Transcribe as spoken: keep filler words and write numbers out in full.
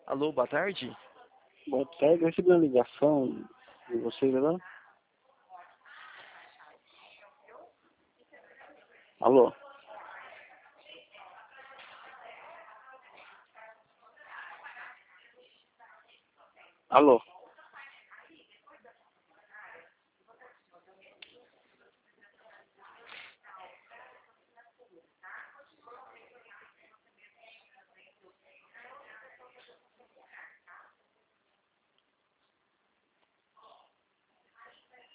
Alô, boa tarde? Boa tarde, eu recebi uma ligação de vocês agora. Alô? Alô?